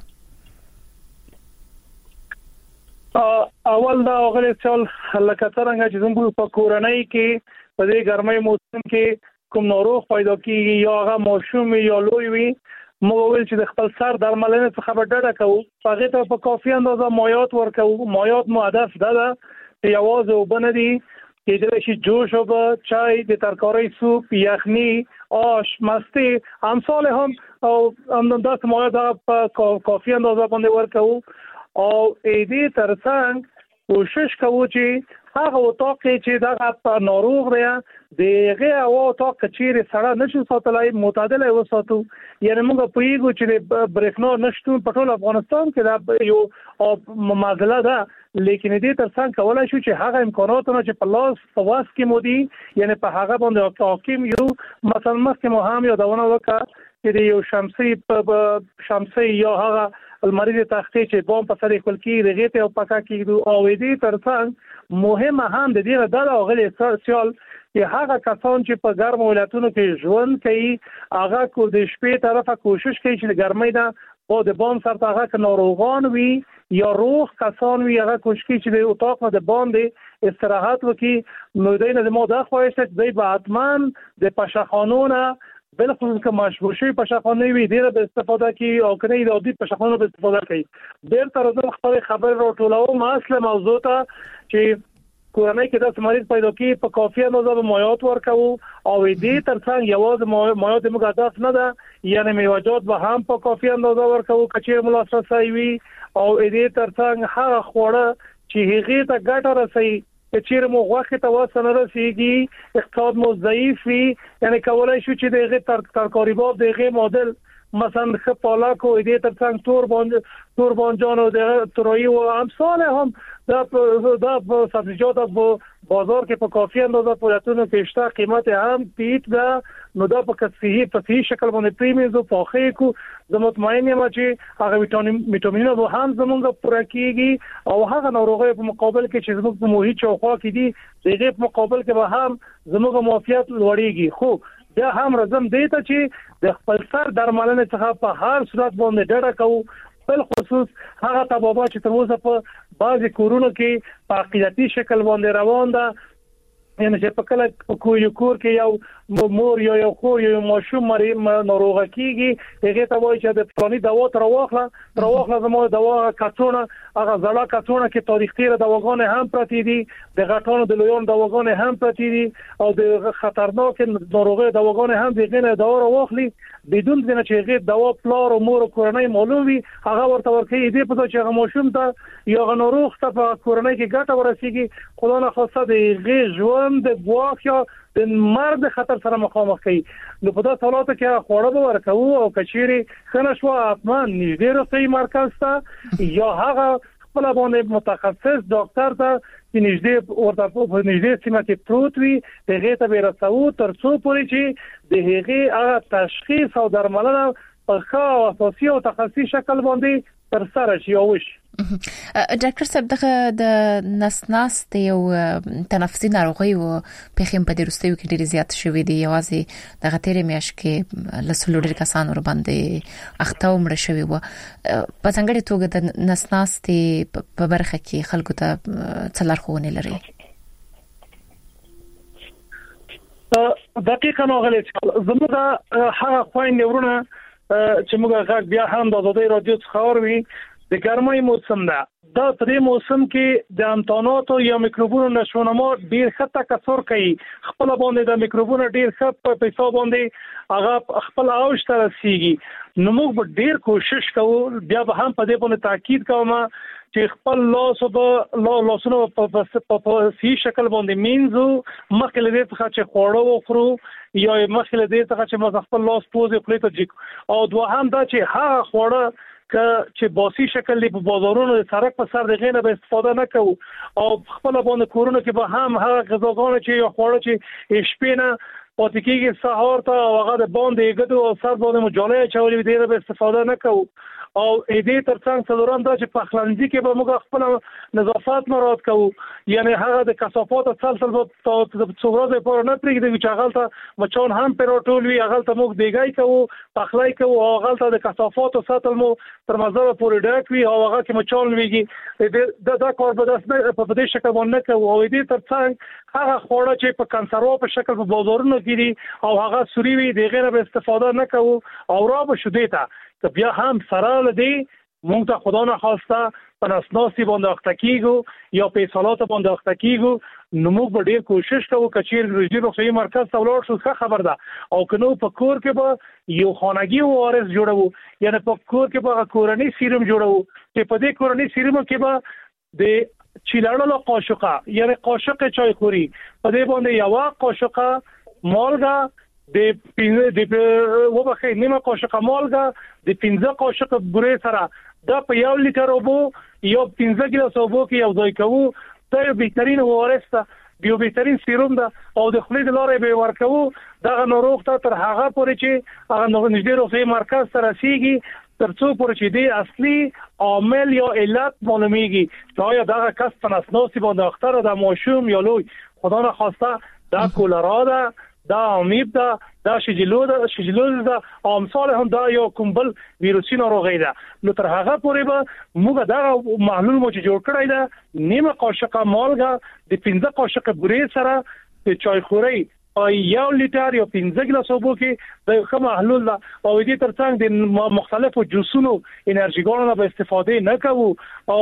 اول دا غوړې څول لکه څنګه چې زموږ په کورنۍ کې په دې ګرمۍ موسم کې کوم ناروغ پیدا کیږي یا هغه ماشوم یا لوی وي موږ ویل چې د خپل سر درملنه څخه به ډډه کوو هغه ته په کافي اندازه مایعات ورکوو. مایعات مو هدف ده چې یوازې وبندي کېدای شي جوش او چای د ترکارۍ سوپ یخني آش مستی امثال هم او انداز مایعات په کافي اندازه باندې ورکوو او دې ترڅنګ کوشش کوو چې هغه وطاق چې دغه ناروغ دی دغه او وطاق چې سره نشو ساتلای معتدل وساتو. یعنی موږ په یو چې برېښنا نشټون په ټول افغانستان کې دا یو معادله ده لیکن دې ترڅنګ کولای شو چې هغه امکاناتونه چې په لاس په واس کې مودي یعنی په هغه باندې حاکم یو مثلا مخکې مو هم یادونه وکړه چې یو شمسي یا هغه المریض تختی چې بوم په سر خپل کې دغه ته او پکا کېدو او دې ترڅنګ مهمه هم د دې ډول غلې سوسیال چې هغه کسان چې په ګرم ولایتونو کې ژوند کوي هغه کو د شپې طرفه کوشش کوي چې د ګرمۍ نه او د بام سره هغه ناروغان وي یا روغ کسان وي هغه کوشش کوي چې د اتاق نه د باندې استراحت وکړي. نو دوی نه مو دا خواهش ده دوی به حتما د پشخانونه بالخصوص که مشهور شوی پشخانه وي ډیره به استفاده کوي او کنه د عادي پشخانه به استفاده کوي. ډیر تر اوسه خپل خبر راټولوم اصله موضوع ته چې کورنۍ کې د مریض پیدا کی په کافي اندازه مایعات ورکوو او دې ترڅنګ یوازې مایعات موږ هدف نه ده یعنی میوه‌جات به هم په کافي اندازه ورکوو کچې ملاساسي وي او دې ترڅنګ هغه خوړه چې هغه ته ګټه رسي چې مو غوښه ته وسنه رسیږي اقتصاد مو ضعیف وي یعنی کولای شو چې دغه ترکاری باب دغه مدل مثلا خپالاکو دې ترڅنګ تور بانجان او د تروي او امثال هم دا سبزیجات په بازار کې په کافي اندازه پورتونه کې شته قیمت هم پیټ ده نو دا په صحیح شکل باندې پریمیز او پاخه کو زه مطمئن یم چې هغه وټامینونه هم زمونږ پوره کیږي او هغه ناروغي په مقابل کې چې زموږ په محیط چوخوا کې دي دغه په مقابل کې به هم زموږ معافیت لوړیږي. خو بیا هم رزم دی ته چې د خپل سر درملنه څخه په هر صورت باندې ډډه کوو بل خصوص هغه طبابات چې تر اوسه په بعضي کورونو کې په عقیدتي شکل باندې روان ده یعنی چې په کله کور کې یو مور یو خو یو ماشوم ناروغ کیږي هغه ته وایي چې د فلاني دوا تر واخله زموږ دوا کڅونه هغه زړه کڅونه کې تاریخ تیر دواګانې هم پرتی دي د غټانو د لویان دواګانې هم پرتی دي او د خطرناک ناروغي دواګانې هم دغه نه دوا واخلي بدون چې هغه دوا پلار او مور کورنۍ معلوم وي هغه ورته ورکړي دې په تو چې هغه ماشوم ته یا ناروغ ته په کورنۍ کې ګټه ورسیږي خدای نه خواسته د ژوند د ګواښ یا د مرګ خطر سره مخامخ کوي. نو په داسې حالاتو کې خوړه به ورکوو او کچېري خنه شو حتما نږدې روغتي مرکز ته یا هغه خپل باندې متخصص ډاکټر ته چې نږدې ورته په نږدې سیمه کې پروت وي هغه ته به رسو تر څو پورې چې د هغه تشخیص او درملنه په ښه او اساسي او تخصصي شکل باندې تر سره شي او وشي. ډاکټر صاحب دغه د نسناس یو تنفسي ناروغي او پخیم په درستیو کې ډیر زیات شوې دي یوازې دغه تیرې میاشت کې لسلو ډیر کسان ور باندې اخته ومړ شوی و په څنګه توګه د نسناس په برخه کې خلکو ته څلارخونه لري. دقیقاً غلط زموږ هغه خويندې ورونه چې موږ غږ بیا هم د آزادۍ رادیو څخه اوري د ګرمۍ موسم ده دا په موسم کې د امتحاناتو یا میکروبونو نشونما ډیر خطه کثر کوي خپل باندې د میکروبونو ډیر خط په پیسو باندې هغه خپل اوج ته رسیږي. نو موږ ډیر کوشش کوو بیا به هم په دې باندې تاکید کوم چې خپل لاسونو په صحیح شکل باندې مینځو مخکې له دې څخه چې خوړو وخورو یا مخکې له دې څخه چې موږ خپل لاس پوزې خپل ته جګ او دوهم دا چې هغه خوړه چې باسي شکل په بازارونو د سړک په سر دغه نه به استفاده نه کوو او خپل باندې کورونه کې به هم هغه غذاګانې چې یو خوړ چې شپینه پاتې کېږي سهار ته هغه د باندې ګدو او سر باندې مجالې چولې دې به استفاده نه کوو او دې ترڅنګ څلورم دا چې په خلنځي کې به موږ خپل نظافت مراعات کوو یعنی هغه د کثافات تسلسل په څومره په نه پرېږدي چې هغه ته مچان هم پروټول وي هغه ته موږ دیګای کوو پخلای کوو او هغه ته د کثافات ساتل مو تر مزه پورې ډک وي او هغه کې مچان ویږي دا کار به په دې شکل باندې کوو او دې ترڅنګ هغه خوړه چې په کنسرو په شکل په بازارونو کې دي او هغه سوري وي د غیر به استفاده نه کوو او را به شو دیتا که بیا هم سره لدی مونږ ته خدا نه خواسته په نسناسي باندې اختکیږو یا په صلات باندې اختکیږو نو موږ به ډیر کوشش کوو چې چیر روزي روغتیايي مرکز ته ولاړ شو ښه خبر ده او کنو په کور کې به یو خانګي وارث جوړو یعنی په کور کې به کورنۍ سیروم جوړو چې په دې کورنۍ سیروم کې به د چیلړلو قاشقه یعنی قاشق چای خوري په دې باندې یو قاشقه مالګه د وبخې نیمه قاشقه مالګه د 15 قاشق بورې سره دا په 1 لیټر اوبو یو 15 ګیلاس اوبو کې یو ځای کوو دا یو بهترین وارث ده یو بهترین سیروم ده او د خولې د لارې به ورکوو دا ناروغ ته تر هغه پورې چې هغه نږدې روغتیايي مرکز ته رسیږي ترڅو پورې چې د اصلي عامل یا علت معلومیږي چې آیا دا کس په نسناسي باندې اختر د ماشوم یا لوی خدا نه خواسته دا کولرا ده دا امیب دا شجلوز دا او امثال هم دا یو کومبل ویروسي ناروغي ده نو تر هغه پورې به موږ دا محلول مو چې جوړ کړی ده نیمه قاشقه مالګه د 15 قاشق بورې سره د چای خوري او 1 لیټر یا 15 ګیلاس اوبو کې د کوم محلول ده او دې ترڅنګ د مختلفو جوسونو انرژيګانو به استفاده نه کوو او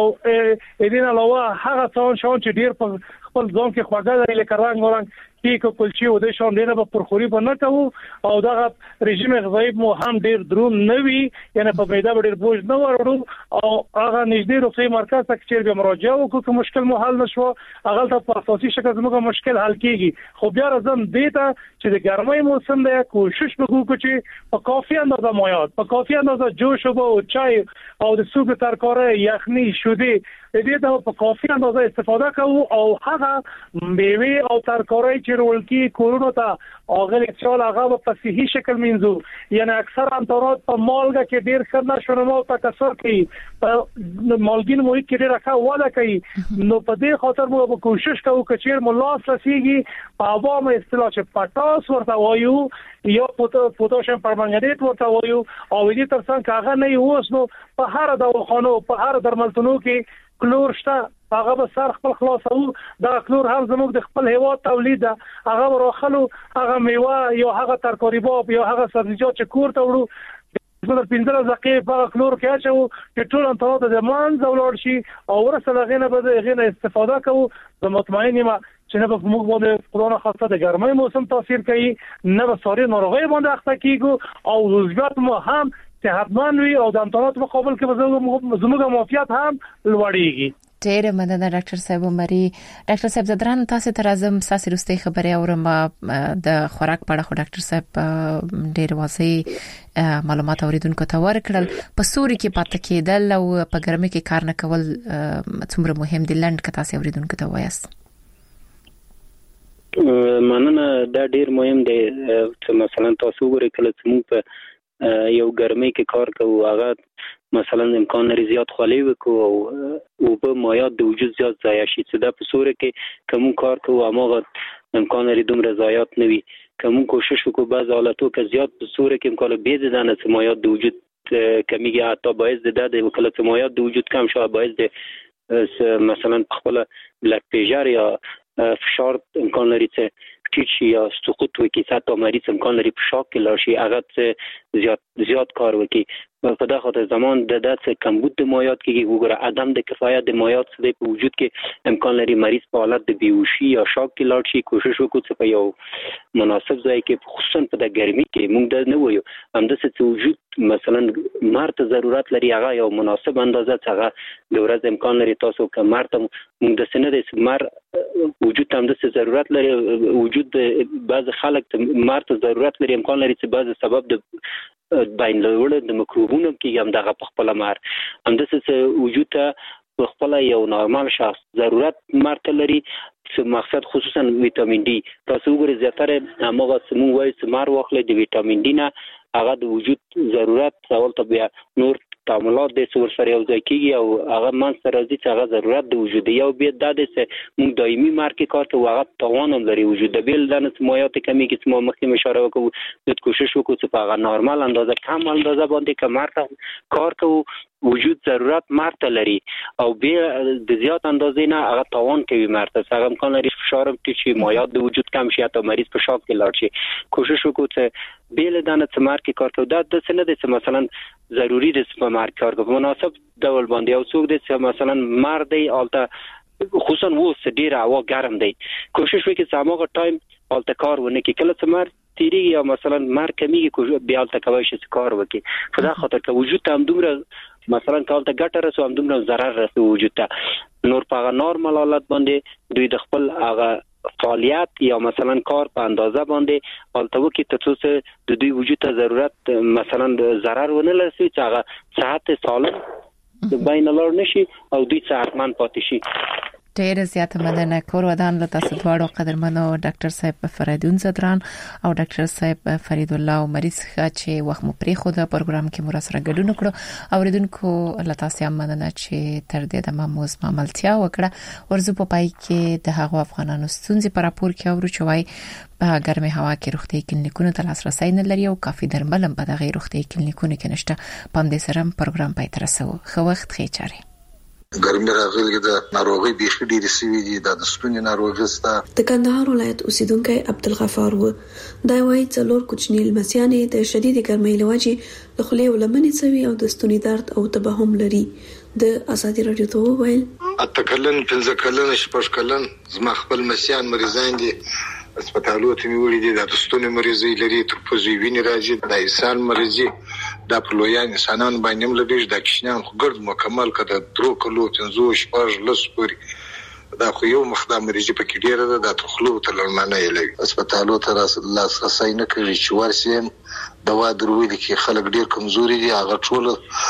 دې نه علاوه هغه څون چې ډیر په خپل ځان کې خواږه لري لکه رنگ کیک او کلچې او د شان ډیره په پرخوري به نه کوو او دا رژیم غذایی مو هم ډیر درون نه وي یعنی په پیدا ډیر بوج نه ورړو او هغه نږدې روغتي مرکز ته چې به مراجعه وکړو که مشکل مو حل نشو هغه ته په اساسي شکل زموږ مشکل حل کیږي خو بیا راځم دیتا چې د ګرمۍ موسم دی کوشش وکړو چې په کافي اندازه مایات په کافي اندازه جوش او چای او د سوپ ترکارې یخني شوده دې ته په کافي اندازه استفاده کوو او هغه میوه او ترکارې ولکی کورونو ته اغل اکچوال هغه په صحیح شکل منځو یعنی اکثر انترات په مالګه کې ډیر خرنا شونمو ته کثر کوي په مالګین محیط کې ډیر راکا ولا کوي نو په دې خاطر موږ کوشش کوو چې چیر ملاس رسیږي په عوام اصطلاح چې پټاس ورته وایو یا پوتاشیم پرمنګنیټ ورته وایو او دې ترڅنګ هغه نه اوس نو په هر دواخانو په هر درملتونو کې کلور شته هغه به سر خپل خلاصو دا کلور هم زموږ د خپل هوا تولید ده هغه ورخلو هغه میوه یا هغه ترکاری باب یا هغه سبزیجات چې کور ته وړو د 15 دقیقې په کلور کې اچو چې ټول انترات د مان زولور شي او ورسره غنه به غنه استفاده کوو د مطمئن ما چې نه به موږ باندې قرآن خاصه د ګرمۍ موسم تاثیر کوي نه به ساري ناروغي باندې اخته کیږي او روزګار مو هم صحتمند وي او د انترات مقابل کې زموږ معافیت هم لوړیږي ډیره مننه ډاکټر صاحب عمري ډاکټر صاحب زدران تاسو ته راځم ساسي رستي خبري اورم د خوراک په اړه خو ډاکټر صاحب ډیر واضح معلومات اوریدونکو ته ورکړل په سوري کې پاتې کېدل او په ګرمۍ کې کار نه کول څومره مهم دي لند که تاسو اوریدونکو ته وایاست مننه دا ډیر مهم دی چې مثلا تاسو وګورئ کله چې موږ په یو ګرمۍ کې کار کوو هغه مثلا امکان لري زیات خولې وکړو او په مایات د وجود زیات ضایع شي چې دا په صورت کې کوم کار کوو هغه امکان لري دومره ضایعات نه وي کوم کوشش وکړو بعض حالاتو کې زیات په صورت کې امکان به زیات نه چې مایات د وجود کمیږي حتی باعث د وکړه چې مایات د وجود کم شو باعث د مثلا خپل بلډ پریشر یا فشار امکان لري چې چې یا سقوط وکړي ساته مریض امکان لري په شاک کې لاشي هغه زیات کار وکړي په دغه خاطر زمان د داسې کمبود د مایات کې وګوره عدم د کفایت د مایات څخه په وجود کې امکان لري مریض په حالت د بیهوشي یا شاک کې لاړ شي کوشش وکړو چې په یو مناسب ځای کې خصوصا په د ګرمۍ کې موږ د نه وایو همداسې چې وجود مثلا مرته ضرورت لري هغه یو مناسب اندازه څنګه د ورځ امکان لري تاسو که مرته موږ د سینې د مر وجود هم د ضرورت لري وجود بعض خلک مرته ضرورت لري امکان لري چې بعض سبب د بین لوړ د میکروبونو کې هم دغه په خپل مار همدسه وجود ته خپل یو نورمال شخص ضرورت مرته لري مقصد خصوصا ویټامین ډي تاسو وګورئ زیاتره هغه سمون وایي چې مار واخلې د ویټامین ډي نه هغه د وجود ضرورت اول ته بیا نور تعاملات د څور سره یو ځای کیږي او هغه من سره راځي چې هغه ضرورت د وجود یو بیا د دې موږ دایمي مارکې کار کوو هغه توان هم لري وجود د بیل دانه مایات کمی کې چې ما مخکې اشاره وکړو د کوشش وکړو چې په هغه نورمال اندازه کم اندازه باندې کمر کار کوو وجود ضرورت مرته لري او بیا د زیات اندازې نه هغه توان کوي مرته هغه امکان لري فشار هم چې مایات د وجود کم شي او مریض په شاک کې لاړ شي کوشش وکړو چې بیل دانه مارکې کار کوو دا د څه نه دي چې مثلا ضروری د سپمارکت کار کوي مناسب ډول باندې او څوک د مثلا مرد دی البته خصوصا وو ډیر هوا ګرم دی کوشش وکړي چې هغه ټایم البته کار ونه کې کله چې مرد تیری یا مثلا مرد کمیږي بیا البته کوي چې کار وکړي په دا خاطر چې وجود ته هم دومره مثلا کال ته ګټه رسو هم دومره ضرر رسو وجود ته نور په نورمال حالت باندې دوی د خپل هغه فعالیت یا مثلا کار په اندازه باندې البته وکي ته د دوی وجود ته ضرورت مثلا ضرر ونه لري چې هغه صحت سالم بین لار نشي او دوی صحتمند پاتې شي ډیر زیات مننه کور ودان له تاسو دواړو قدرمنو ډاکټر صاحب فریدون زدران او ډاکټر صاحب فرید الله مریض چې وخت مو پرې خو د پروګرام کې مو سره ګډون کړو اوریدونکو الله تاسو هم مننه چې تر دې د موضوع عملتیا وکړه ورزو په پای کې د هغو افغانانو ستونزې پر راپور کې اورو چوي په ګرمه هوا کې روغتي کلینیکونو ته لاسرسي نه لري او کافي درمل هم په دغه روغتي کلینیکونو کې نشته پام دې سره پروګرام پای تر رسو خو وخت خې چاري ګرمي راغلي د ناروغي بيخي ډېری سوي دي د ستوني ناروغي ستا د کندهار ولایت اوسیدونکو عبدالغفار و دا وایي څلور کوچنی لمسیانې د شدید ګرمۍ لوجې د خولې ولمنې سوي او د ستوني درد او تبهم لري د ازادي رادیو ته ویل اتکلن پنځه کلن شپږ کلن زما خپل مسیان مریضان دي هسپتالو ته میوړي دي د ستوني مریضي لري تر پوزي ویني راځي د انسان مریضي د پلویان انسانان باندې ملګری د کښنان خو ګرد مکمل کده درو کلو تنزو شپږ لس پوري دا خو یو مخدا مریضي په کې ډیره ده د تخلو ته لړمانه یې هسپتالو ته لاسرسي نه کوي چې ورسیم دوا دروي دي خلک ډیر کمزوري دي هغه ټول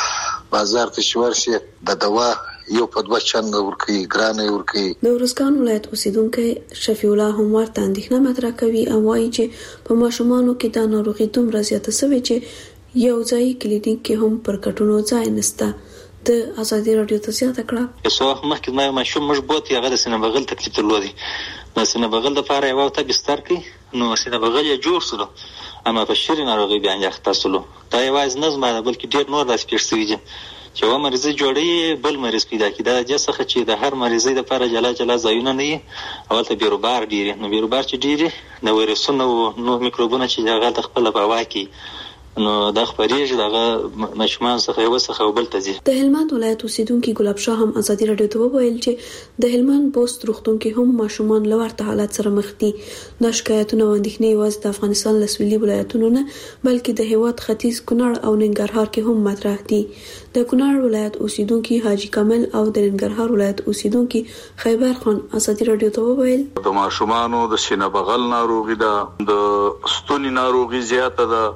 بازار ته شورشي د دوا یو په دوه چنده ورکی ګرانه ورکی د ورسکان ولایت اوسیدونکو شفیع الله هم ورته اندېښنه مطرح کوي او وایي چې په ماشومانو کې د ناروغي دومره زیاته شوې چې یو ځای کلینیک کې هم پر کټونو ځای نشته د ازادي رادیو ته زیاته کړه یو وخت مخکې ما ماشوم مش بوت هغه د سینه بغل تکلیف درلودي د سینه بغل د پاره یو ته بستر کې نو سینه بغل یې جوړ سره اما په شری ناروغي بیان یختاسلو دا یوازې نظم نه بلکې ډیر نور داس پیښ شوی چې و مریض جوړي بل مریض پیدا کی دا جسخه چې د هر مریضي د لپاره جلا ځایونه نه اول ته بیروبار ډیری نو بیروبار چې ډیری نو ویروسونه نو میکروبونه چې هغه د خپل په واکي نو د خبرېږي دغه مشمان څخه یو څخه بل ته ځي د هلمند ولایت اوسیدونکو ګلاب شاه هم ازادي رادیو ته وویل چې د هلمند پوسټ روغتون کې هم ماشومان لورته حالت سره مخ دي د شکایتونو اندېښنې یوازې د افغانستان لسویلي ولایتونو نه بلکې د هیواد ختیځ کونړ او ننګرهار کې هم مطرح دي د کونړ ولایت اوسیدونکو حاجی کامل او د ننګرهار ولایت اوسیدونکو خیبر خان ازادي رادیو ته وویل د ماشومانو د سینه بغل ناروغي ده د ستوني ناروغي زیاته ده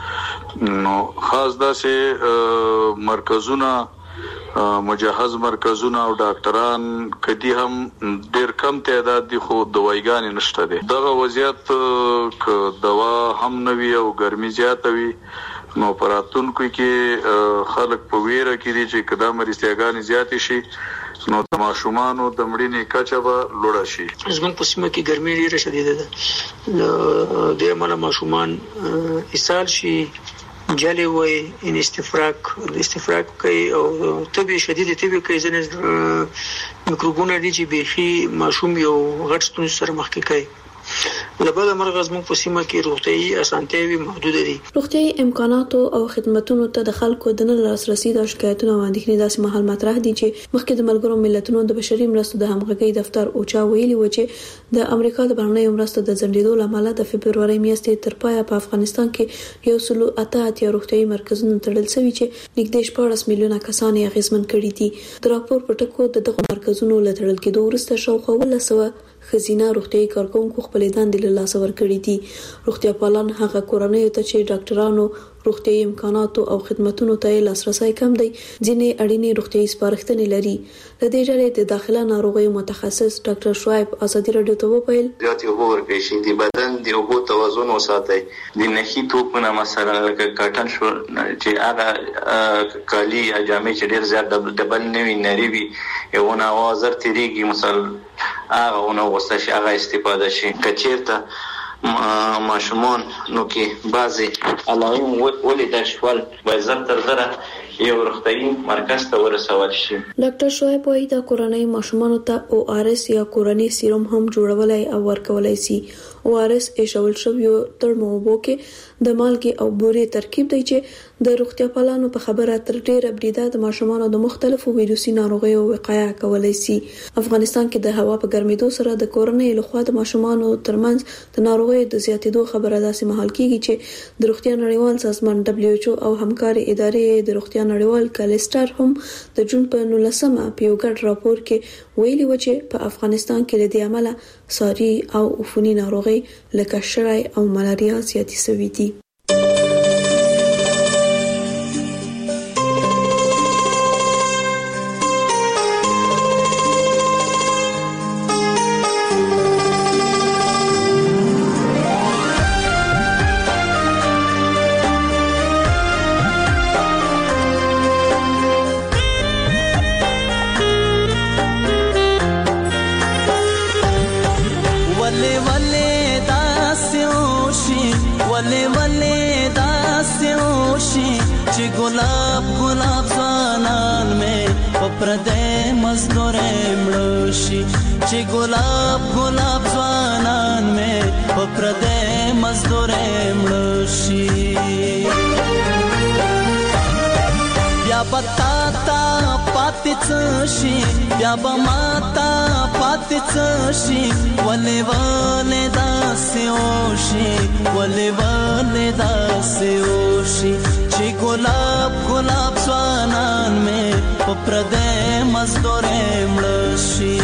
نو خاص داسې مرکزونه مجهز مرکزونه او ډاکټران کدي هم ډیر کم تعداد دي خو دوايګان نشته دي دغه وضعیت ک دوا هم نوي او ګرمي زیاته وي نو پراتونکو کې خلک په ویره کې دي چې کدا مریضیاګان زیات شي نو د ماشومانو د مړینې کچه به لوړه شي زموږ په سیمه کې ګرمي ډیره شدیده ده د مال ماشومان اسهال شي جالي وي ان استفراغ کوي او طبي شديده طبي کوي ځنه میکروبونه دي چې بيخي ماشوم یو غټ ستونزه سره مخ کې کوي لبدا مرغز مو په سیمه کې روغتيایي اسانتیاوي محدود دي روغتيایي امکاناتو او خدماتو ته د خلکو د نه لاسرسي د شکایتونو باندې داسې محل مطرح دي چې مخکې د ملګرو ملتونو د بشري مرستو د همغږي دفتر اوچا ویلي و چې د امریکا د بهرنیو مرستو د ځنډېدو لامل د فبرवरी میاشتې تر پایه په افغانستان کې یو سلو اته روغتيایي مرکزونه تړل شوي چې نږدې 14 میلیونه کسان یې اغیزمن کړي دي د راپور په ټکو دغه مرکزونو لټړل کېدو وروسته شاوخوا 100 خزینه روغتيایي کارکونکو خپل دندې له لاس ورکړې دي. روغتیا پالان هغه کورنۍ ته چې ډاکټرانو روغتيایي امکاناتو او خدماتو ته لاسرسي کم دی ځینې اړینې روغتيایي سپارښتنې لري. د دې ډلې د داخله ناروغیو متخصص ډاکټر شعیب ازادي رادیو ته وویل زیاتې اوبه ورکړئ شي د بدن د اوبو توازن وساتئ. د نخي توپونه مثلا لکه کاټن شو چې هغه کالي یا جامې چې ډېر زیات ډبل نه وي نری وي یو نه وازر تیریږي مثلا هغه ونه وسته شي هغه استفاده شي. کچیرته ماشومان نو کې بعضي علائم ولیدل شول باید زر تر زره یو روغتيایي مرکز ته ورسول شي. ډاکټر شعیب وايي دا کورنۍ ماشومانو ته ORS یا کورنۍ سیروم هم جوړولای او ورکولای شي. ORS ایشول شویو ترموبو کې د مالګي او بوري ترکیب دی چې د روغتیا پالانو په خبره تر ډیره بریده د ماشومانو د مختلفو ویروسي ناروغیو وقایه کولای شي. افغانستان کې د هوا په ګرمېدو سره د کورنۍ لخوا د ماشومانو ترمنځ د ناروغیو د زیاتېدو خبره داسې مهال کیږي چې د روغتیا نړیوال سازمان WHO او همکاري ادارې د روغتیا نړیوال کالستر هم د جون په 19مه په یو ګډ راپور کې ویلي و چې په افغانستان کې د دې عمله ساري او عفوني ناروغي لکه شړای او ملاریا زیاتې شوې دي. چې ګلاب ګلاب ځوانان مې په پردې مزدورې مړ شي بیا بتا تا پاتې څه شي بیا به ماتا پاتې څه شي ولې ولې داسې وشي ولې ولې داسې وشي چې ګلاب ګلاب ځوانان مې په پردې مزدورې مړ شي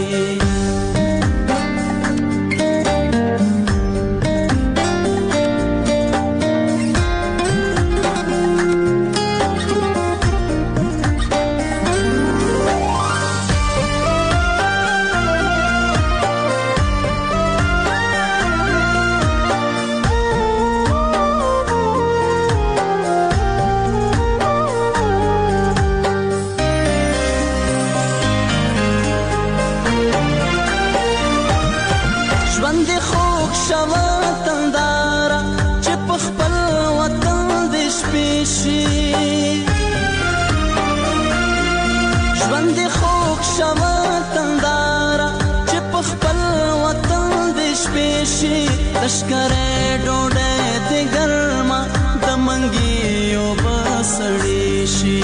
لشکره ډوډۍ د ګرما د منګیو بسړې شي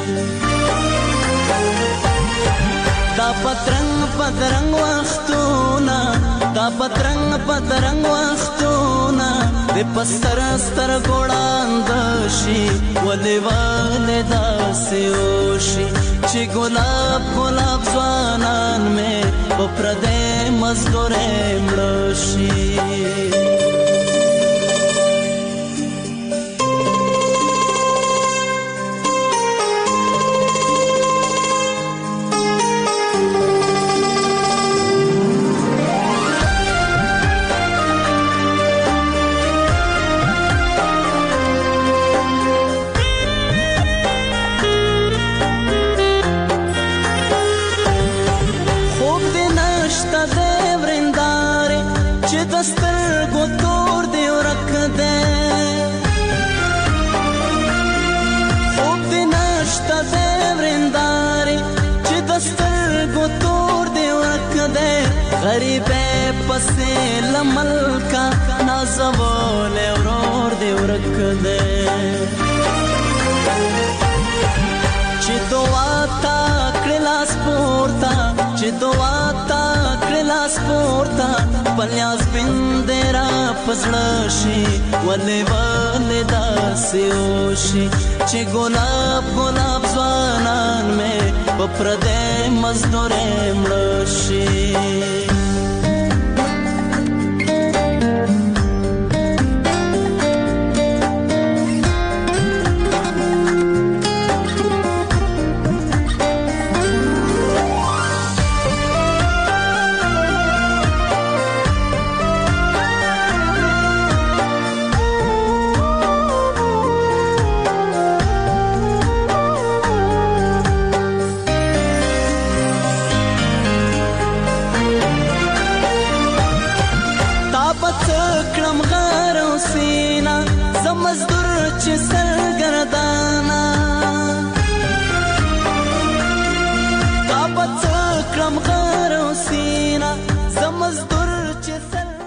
دا پترنګ پترنګ وختونه دا پترنګ پترنګ وختونه د پستر ستر ګوړاند شي ولې ولې داسې وشي چې ګلاب ګلاب ځوانان مې په پردې مزدورې مړ شي غریبه پسې لملکا نازول اورور دی ورک دے چې دعا تا کلاس پورتا چې دعا تا کلاس پورتا پلیاس بندرا پسړ شي ولې ولې داسې وشي چې ګلاب ګلاب ځوانان مې په پردې مزدورې مړ شي